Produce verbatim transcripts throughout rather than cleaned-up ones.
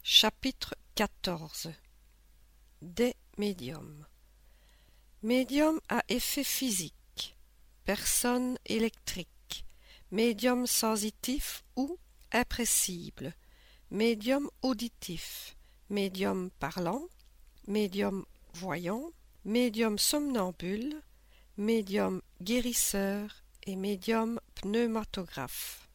Chapitre quatorze. Des médiums. Médium à effet physique, personne électrique, médium sensitif ou impressible, médium auditif, médium parlant, médium voyant, médium somnambule, médium guérisseur et médium pneumatographe.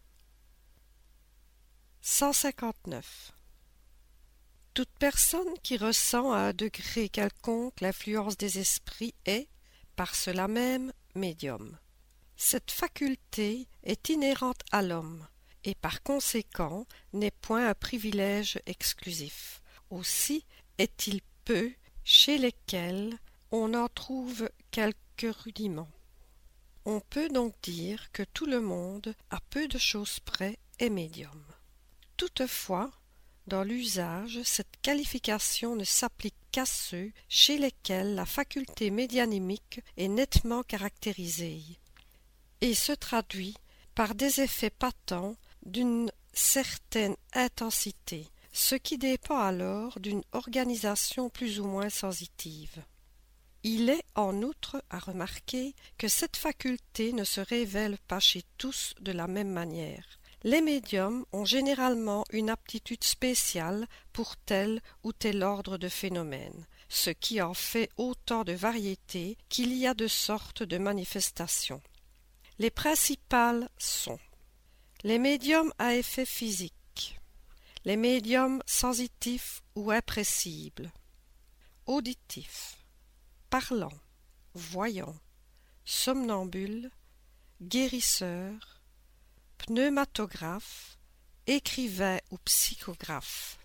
cent cinquante-neuf. Toute personne qui ressent à un degré quelconque l'influence des esprits est, par cela même, médium. Cette faculté est inhérente à l'homme, et par conséquent n'est point un privilège exclusif. Aussi est-il peu chez lesquels on en trouve quelques rudiments. On peut donc dire que tout le monde, à peu de choses près, est médium. Toutefois, dans l'usage, cette qualification ne s'applique qu'à ceux chez lesquels la faculté médianimique est nettement caractérisée et se traduit par des effets patents d'une certaine intensité, ce qui dépend alors d'une organisation plus ou moins sensitive. Il est en outre à remarquer que cette faculté ne se révèle pas chez tous de la même manière. Les médiums ont généralement une aptitude spéciale pour tel ou tel ordre de phénomènes, ce qui en fait autant de variétés qu'il y a de sortes de manifestations. Les principales sont les médiums à effet physique, les médiums sensitifs ou impressibles, auditifs, parlants, voyants, somnambules, guérisseurs, pneumatographe, écrivain ou psychographe.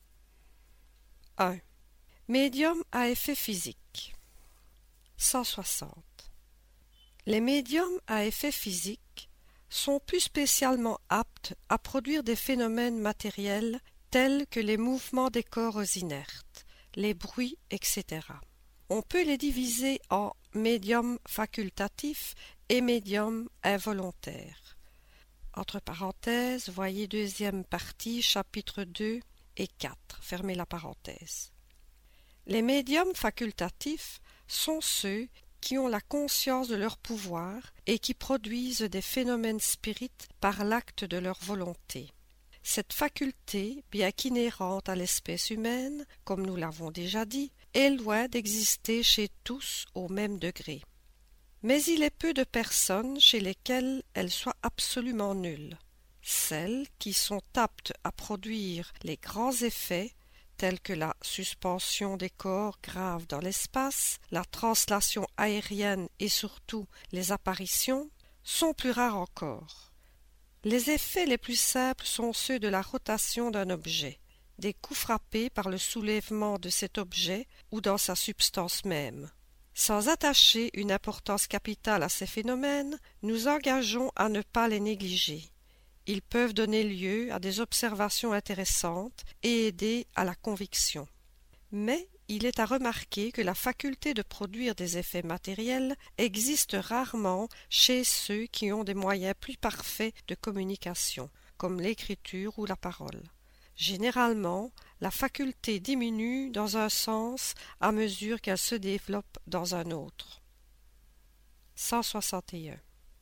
un. Médium à effet physique. cent soixante. Les médiums à effet physique sont plus spécialement aptes à produire des phénomènes matériels tels que les mouvements des corps inertes, les bruits, et cetera. On peut les diviser en médiums facultatifs et médiums involontaires. Entre parenthèses, voyez deuxième partie, chapitre deux et quatre, fermez la parenthèse. Les médiums facultatifs sont ceux qui ont la conscience de leur pouvoir et qui produisent des phénomènes spirites par l'acte de leur volonté. Cette faculté, bien qu'inhérente à l'espèce humaine, comme nous l'avons déjà dit, est loin d'exister chez tous au même degré. Mais il est peu de personnes chez lesquelles elle soit absolument nulle. Celles qui sont aptes à produire les grands effets, tels que la suspension des corps graves dans l'espace, la translation aérienne et surtout les apparitions, sont plus rares encore. Les effets les plus simples sont ceux de la rotation d'un objet, des coups frappés par le soulèvement de cet objet ou dans sa substance même. Sans attacher une importance capitale à ces phénomènes, nous engageons à ne pas les négliger. Ils peuvent donner lieu à des observations intéressantes et aider à la conviction. Mais il est à remarquer que la faculté de produire des effets matériels existe rarement chez ceux qui ont des moyens plus parfaits de communication, comme l'écriture ou la parole. Généralement, la faculté diminue dans un sens à mesure qu'elle se développe dans un autre. cent soixante et un.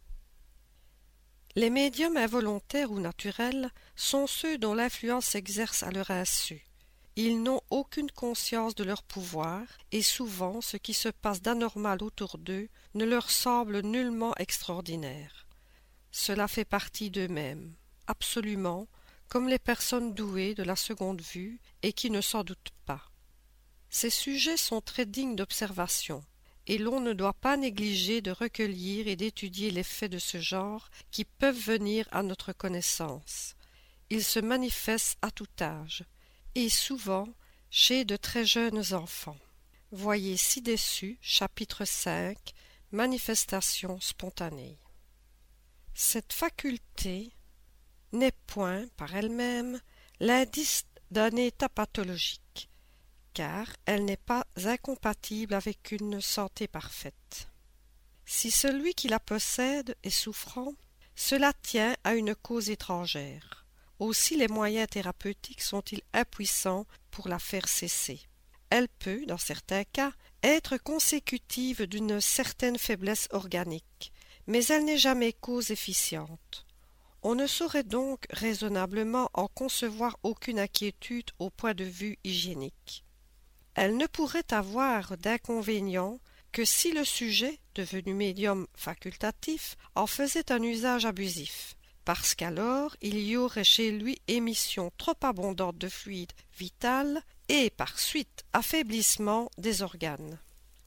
Les médiums involontaires ou naturels sont ceux dont l'influence s'exerce à leur insu. Ils n'ont aucune conscience de leur pouvoir et souvent ce qui se passe d'anormal autour d'eux ne leur semble nullement extraordinaire. Cela fait partie d'eux-mêmes, absolument, comme les personnes douées de la seconde vue et qui ne s'en doutent pas. Ces sujets sont très dignes d'observation, et l'on ne doit pas négliger de recueillir et d'étudier les faits de ce genre qui peuvent venir à notre connaissance. Ils se manifestent à tout âge, et souvent chez de très jeunes enfants. Voyez ci-dessus, chapitre cinq, manifestations spontanées. Cette faculté n'est point, par elle-même, l'indice d'un état pathologique, car elle n'est pas incompatible avec une santé parfaite. Si celui qui la possède est souffrant, cela tient à une cause étrangère. Aussi les moyens thérapeutiques sont-ils impuissants pour la faire cesser. Elle peut, dans certains cas, être consécutive d'une certaine faiblesse organique, mais elle n'est jamais cause efficiente. On ne saurait donc raisonnablement en concevoir aucune inquiétude au point de vue hygiénique. Elle ne pourrait avoir d'inconvénient que si le sujet, devenu médium facultatif, en faisait un usage abusif, parce qu'alors il y aurait chez lui émission trop abondante de fluide vital et par suite affaiblissement des organes.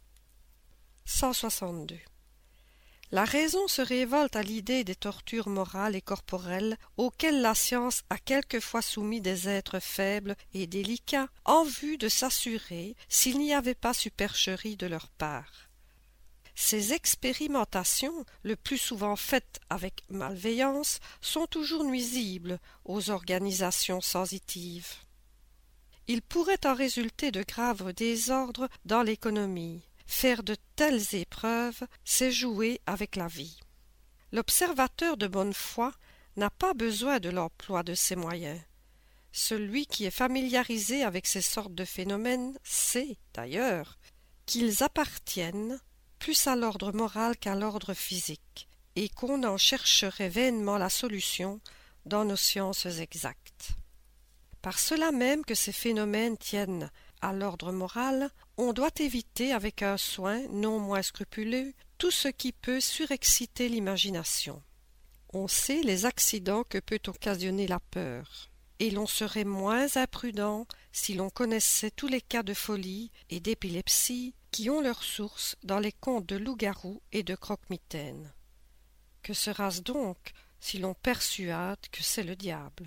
cent soixante-deux. La raison se révolte à l'idée des tortures morales et corporelles auxquelles la science a quelquefois soumis des êtres faibles et délicats en vue de s'assurer s'il n'y avait pas supercherie de leur part. Ces expérimentations, le plus souvent faites avec malveillance, sont toujours nuisibles aux organisations sensitives. Il pourrait en résulter de graves désordres dans l'économie. Faire de telles épreuves, c'est jouer avec la vie. L'observateur de bonne foi n'a pas besoin de l'emploi de ces moyens. Celui qui est familiarisé avec ces sortes de phénomènes sait, d'ailleurs, qu'ils appartiennent plus à l'ordre moral qu'à l'ordre physique, et qu'on en chercherait vainement la solution dans nos sciences exactes. Par cela même que ces phénomènes tiennent à l'ordre moral, on doit éviter avec un soin non moins scrupuleux tout ce qui peut surexciter l'imagination. On sait les accidents que peut occasionner la peur, et l'on serait moins imprudent si l'on connaissait tous les cas de folie et d'épilepsie qui ont leur source dans les contes de loups-garous et de croque-mitaines. Que sera-ce donc si l'on persuade que c'est le diable?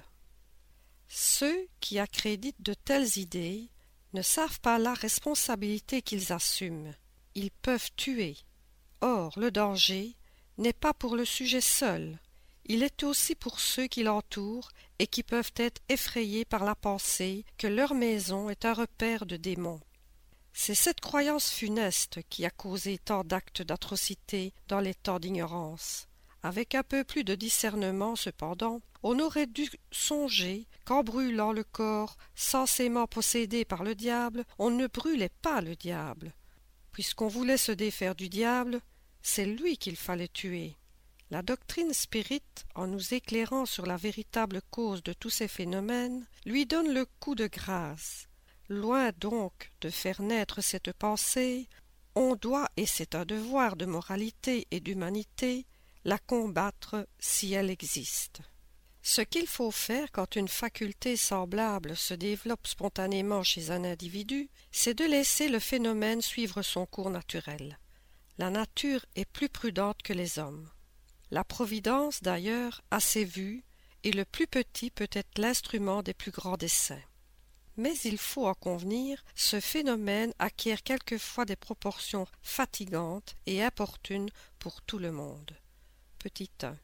Ceux qui accréditent de telles idées ne savent pas la responsabilité qu'ils assument. Ils peuvent tuer. Or, le danger n'est pas pour le sujet seul, il est aussi pour ceux qui l'entourent et qui peuvent être effrayés par la pensée que leur maison est un repaire de démons. C'est cette croyance funeste qui a causé tant d'actes d'atrocité dans les temps d'ignorance. Avec un peu plus de discernement, cependant, on aurait dû songer qu'en brûlant le corps censément possédé par le diable, on ne brûlait pas le diable. Puisqu'on voulait se défaire du diable, c'est lui qu'il fallait tuer. La doctrine spirite, en nous éclairant sur la véritable cause de tous ces phénomènes, lui donne le coup de grâce. Loin donc de faire naître cette pensée, on doit, et c'est un devoir de moralité et d'humanité, la combattre si elle existe. Ce qu'il faut faire quand une faculté semblable se développe spontanément chez un individu, c'est de laisser le phénomène suivre son cours naturel. La nature est plus prudente que les hommes. La Providence, d'ailleurs, a ses vues, et le plus petit peut être l'instrument des plus grands desseins. Mais il faut en convenir, ce phénomène acquiert quelquefois des proportions fatigantes et importunes pour tout le monde. Petit un.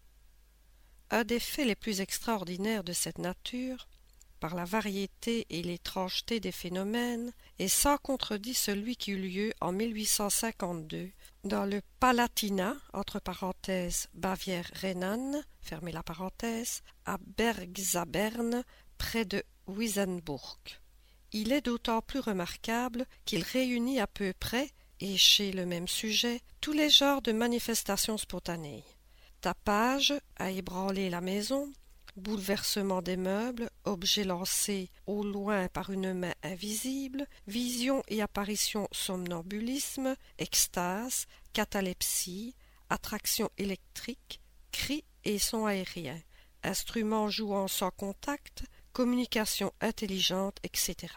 Un des faits les plus extraordinaires de cette nature, par la variété et l'étrangeté des phénomènes, est sans contredit celui qui eut lieu en mille huit cent cinquante-deux dans le Palatinat, entre parenthèses Bavière-Rhénane, fermez la parenthèse, à Bergzabern, près de Wissembourg. Il est d'autant plus remarquable qu'il réunit à peu près, et chez le même sujet, tous les genres de manifestations spontanées. Tapage à ébranler la maison, bouleversement des meubles, objets lancés au loin par une main invisible, vision et apparition somnambulisme, extase, catalepsie, attraction électrique, cris et sons aériens, instruments jouant sans contact, communication intelligente, et cetera.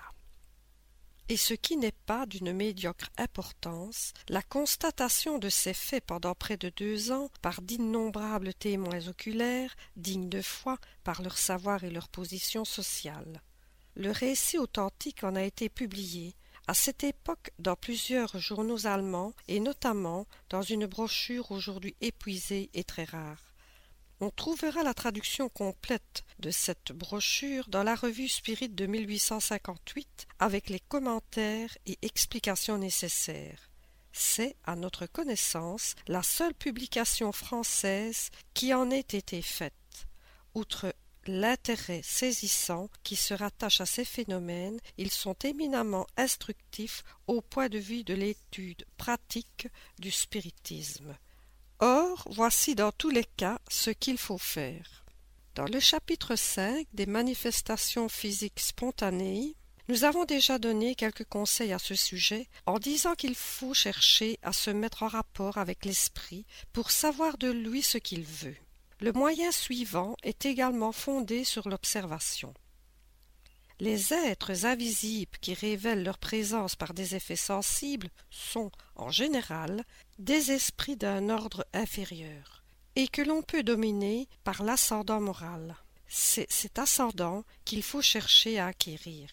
Et ce qui n'est pas d'une médiocre importance, la constatation de ces faits pendant près de deux ans par d'innombrables témoins oculaires, dignes de foi par leur savoir et leur position sociale. Le récit authentique en a été publié, à cette époque dans plusieurs journaux allemands et notamment dans une brochure aujourd'hui épuisée et très rare. On trouvera la traduction complète de cette brochure dans la revue Spirit de mille huit cent cinquante-huit avec les commentaires et explications nécessaires. C'est, à notre connaissance, la seule publication française qui en ait été faite. Outre l'intérêt saisissant qui se rattache à ces phénomènes, ils sont éminemment instructifs au point de vue de l'étude pratique du spiritisme. Or, voici dans tous les cas ce qu'il faut faire. Dans le chapitre cinq des manifestations physiques spontanées, nous avons déjà donné quelques conseils à ce sujet en disant qu'il faut chercher à se mettre en rapport avec l'esprit pour savoir de lui ce qu'il veut. Le moyen suivant est également fondé sur l'observation. Les êtres invisibles qui révèlent leur présence par des effets sensibles sont, en général, des esprits d'un ordre inférieur, et que l'on peut dominer par l'ascendant moral. C'est cet ascendant qu'il faut chercher à acquérir.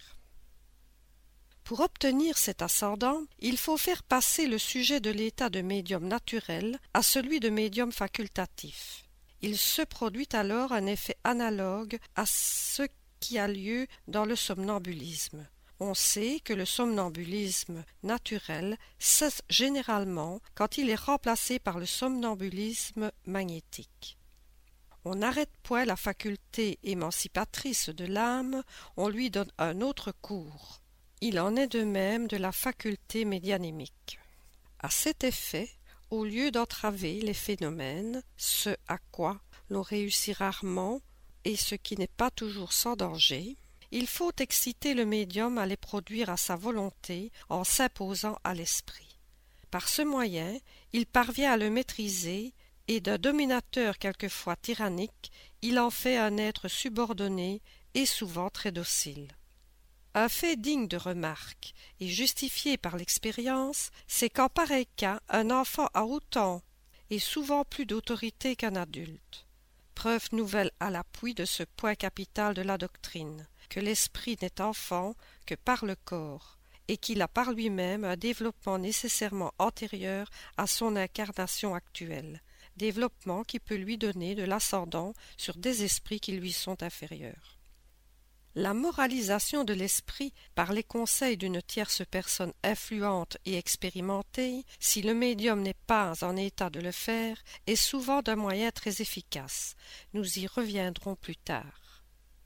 Pour obtenir cet ascendant, il faut faire passer le sujet de l'état de médium naturel à celui de médium facultatif. Il se produit alors un effet analogue à ce qui a lieu dans le somnambulisme. On sait que le somnambulisme naturel cesse généralement quand il est remplacé par le somnambulisme magnétique. On n'arrête point la faculté émancipatrice de l'âme, on lui donne un autre cours. Il en est de même de la faculté médianémique. À cet effet, au lieu d'entraver les phénomènes, ce à quoi l'on réussit rarement et ce qui n'est pas toujours sans danger, il faut exciter le médium à les produire à sa volonté en s'imposant à l'esprit. Par ce moyen, il parvient à le maîtriser et d'un dominateur quelquefois tyrannique, il en fait un être subordonné et souvent très docile. Un fait digne de remarque et justifié par l'expérience, c'est qu'en pareil cas, un enfant a autant et souvent plus d'autorité qu'un adulte. Preuve nouvelle à l'appui de ce point capital de la doctrine, que l'esprit n'est enfant que par le corps, et qu'il a par lui-même un développement nécessairement antérieur à son incarnation actuelle, développement qui peut lui donner de l'ascendant sur des esprits qui lui sont inférieurs. La moralisation de l'esprit par les conseils d'une tierce personne influente et expérimentée, si le médium n'est pas en état de le faire, est souvent d'un moyen très efficace. Nous y reviendrons plus tard.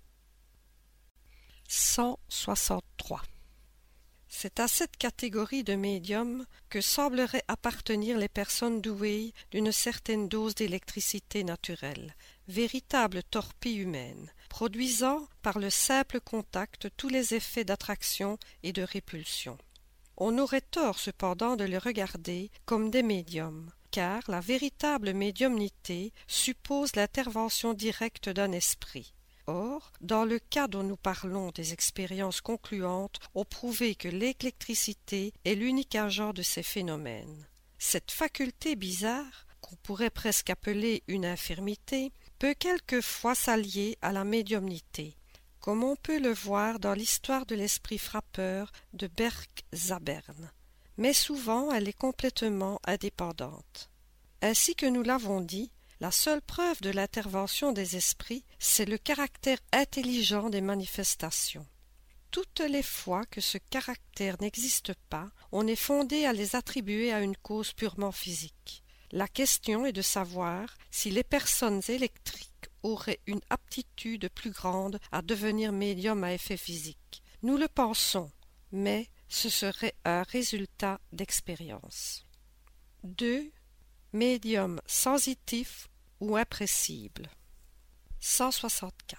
cent soixante-trois. C'est à cette catégorie de médiums que sembleraient appartenir les personnes douées d'une certaine dose d'électricité naturelle, véritable torpille humaine, produisant par le simple contact tous les effets d'attraction et de répulsion. On aurait tort cependant de les regarder comme des médiums, car la véritable médiumnité suppose l'intervention directe d'un esprit. Or, dans le cas dont nous parlons, des expériences concluantes ont prouvé que l'électricité est l'unique agent de ces phénomènes. Cette faculté bizarre, qu'on pourrait presque appeler une infirmité, peut quelquefois s'allier à la médiumnité, comme on peut le voir dans l'histoire de l'esprit frappeur de Bergzabern. Mais souvent elle est complètement indépendante. Ainsi que nous l'avons dit, la seule preuve de l'intervention des esprits, c'est le caractère intelligent des manifestations. Toutes les fois que ce caractère n'existe pas, on est fondé à les attribuer à une cause purement physique. La question est de savoir si les personnes électriques auraient une aptitude plus grande à devenir médium à effet physique. Nous le pensons, mais ce serait un résultat d'expérience. deux. Médium sensitif ou impressible. cent soixante-quatre.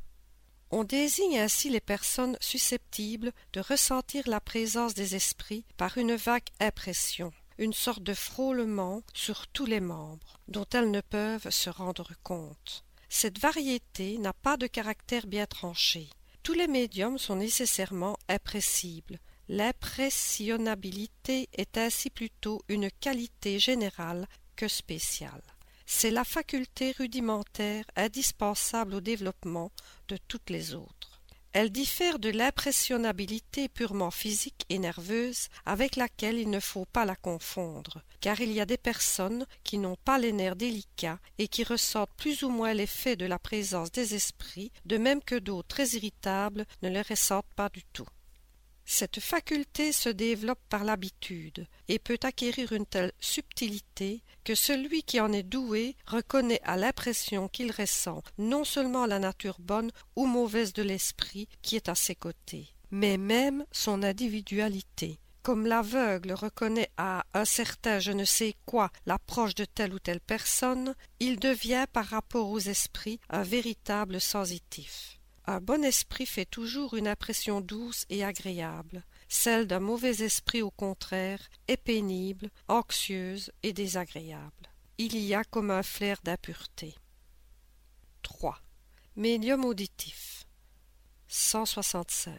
On désigne ainsi les personnes susceptibles de ressentir la présence des esprits par une vague impression, une sorte de frôlement sur tous les membres, dont elles ne peuvent se rendre compte. Cette variété n'a pas de caractère bien tranché. Tous les médiums sont nécessairement impressibles. L'impressionnabilité est ainsi plutôt une qualité générale que spéciale. C'est la faculté rudimentaire indispensable au développement de toutes les autres. Elle diffère de l'impressionnabilité purement physique et nerveuse avec laquelle il ne faut pas la confondre, car il y a des personnes qui n'ont pas les nerfs délicats et qui ressentent plus ou moins l'effet de la présence des esprits, de même que d'autres très irritables ne les ressentent pas du tout. Cette faculté se développe par l'habitude et peut acquérir une telle subtilité que celui qui en est doué reconnaît à l'impression qu'il ressent non seulement la nature bonne ou mauvaise de l'esprit qui est à ses côtés, mais même son individualité. Comme l'aveugle reconnaît à un certain je ne sais quoi l'approche de telle ou telle personne, il devient par rapport aux esprits un véritable sensitif. Un bon esprit fait toujours une impression douce et agréable. Celle d'un mauvais esprit, au contraire, est pénible, anxieuse et désagréable. Il y a comme un flair d'impureté. trois. Médium auditif. cent soixante-cinq.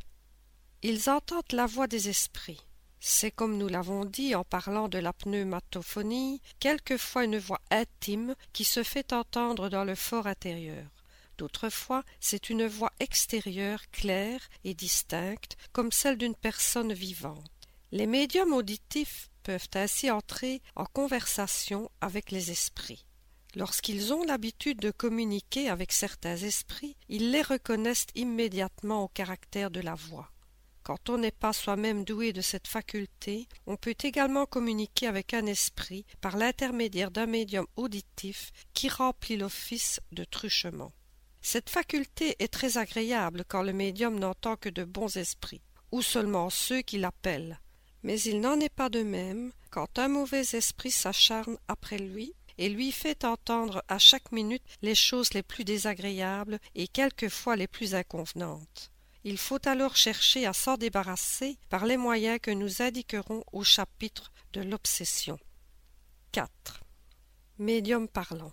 Ils entendent la voix des esprits. C'est, comme nous l'avons dit en parlant de la pneumatophonie, quelquefois une voix intime qui se fait entendre dans le fort intérieur. D'autres fois, c'est une voix extérieure claire et distincte, comme celle d'une personne vivante. Les médiums auditifs peuvent ainsi entrer en conversation avec les esprits. Lorsqu'ils ont l'habitude de communiquer avec certains esprits, ils les reconnaissent immédiatement au caractère de la voix. Quand on n'est pas soi-même doué de cette faculté, on peut également communiquer avec un esprit par l'intermédiaire d'un médium auditif qui remplit l'office de truchement. Cette faculté est très agréable quand le médium n'entend que de bons esprits, ou seulement ceux qui l'appellent. Mais il n'en est pas de même quand un mauvais esprit s'acharne après lui et lui fait entendre à chaque minute les choses les plus désagréables et quelquefois les plus inconvenantes. Il faut alors chercher à s'en débarrasser par les moyens que nous indiquerons au chapitre de l'obsession. quatre. Médium parlant.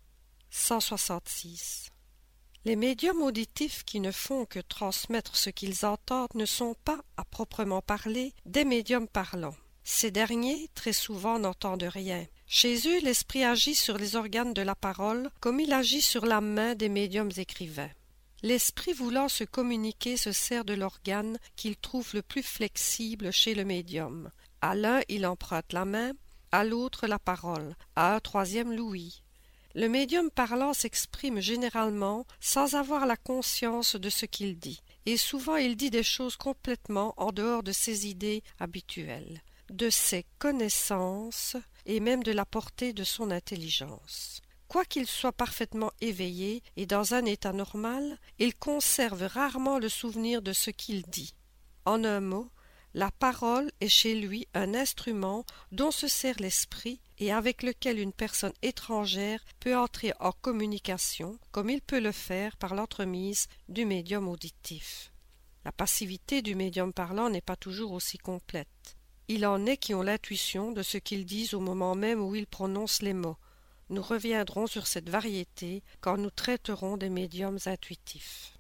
cent soixante-six. Les médiums auditifs qui ne font que transmettre ce qu'ils entendent ne sont pas, à proprement parler, des médiums parlants. Ces derniers, très souvent, n'entendent rien. Chez eux, l'esprit agit sur les organes de la parole comme il agit sur la main des médiums écrivains. L'esprit voulant se communiquer se sert de l'organe qu'il trouve le plus flexible chez le médium. À l'un, il emprunte la main, à l'autre la parole, à un troisième l'ouïe. Le médium parlant s'exprime généralement sans avoir la conscience de ce qu'il dit, et souvent il dit des choses complètement en dehors de ses idées habituelles, de ses connaissances et même de la portée de son intelligence. Quoiqu'il soit parfaitement éveillé et dans un état normal, il conserve rarement le souvenir de ce qu'il dit. En un mot, la parole est chez lui un instrument dont se sert l'esprit et avec lequel une personne étrangère peut entrer en communication, comme il peut le faire par l'entremise du médium auditif. La passivité du médium parlant n'est pas toujours aussi complète. Il en est qui ont l'intuition de ce qu'ils disent au moment même où ils prononcent les mots. Nous reviendrons sur cette variété quand nous traiterons des médiums intuitifs.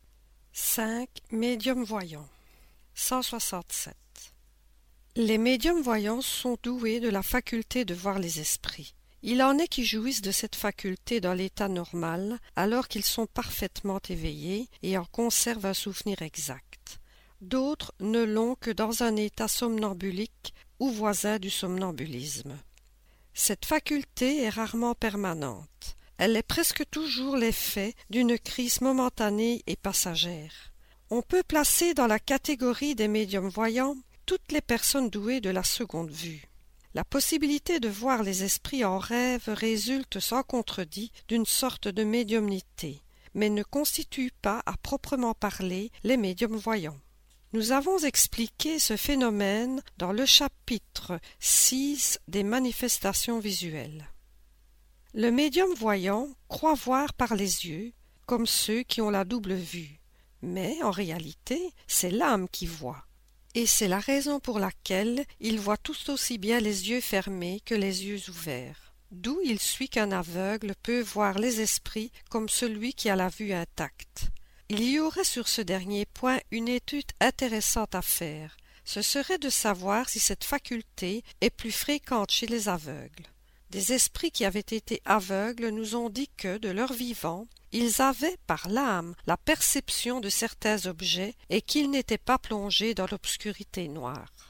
cinq. Médiums voyants. cent soixante-sept. Les médiums voyants sont doués de la faculté de voir les esprits. Il en est qui jouissent de cette faculté dans l'état normal, alors qu'ils sont parfaitement éveillés et en conservent un souvenir exact. D'autres ne l'ont que dans un état somnambulique ou voisin du somnambulisme. Cette faculté est rarement permanente. Elle est presque toujours l'effet d'une crise momentanée et passagère. On peut placer dans la catégorie des médiums voyants toutes les personnes douées de la seconde vue. La possibilité de voir les esprits en rêve résulte sans contredit d'une sorte de médiumnité, mais ne constitue pas à proprement parler les médiums voyants. Nous avons expliqué ce phénomène dans le chapitre six des manifestations visuelles. Le médium voyant croit voir par les yeux, comme ceux qui ont la double vue, mais en réalité, c'est l'âme qui voit. Et c'est la raison pour laquelle il voit tout aussi bien les yeux fermés que les yeux ouverts. D'où il suit qu'un aveugle peut voir les esprits comme celui qui a la vue intacte. Il y aurait sur ce dernier point une étude intéressante à faire. Ce serait de savoir si cette faculté est plus fréquente chez les aveugles. Des esprits qui avaient été aveugles nous ont dit que, de leur vivant, ils avaient par l'âme la perception de certains objets et qu'ils n'étaient pas plongés dans l'obscurité noire.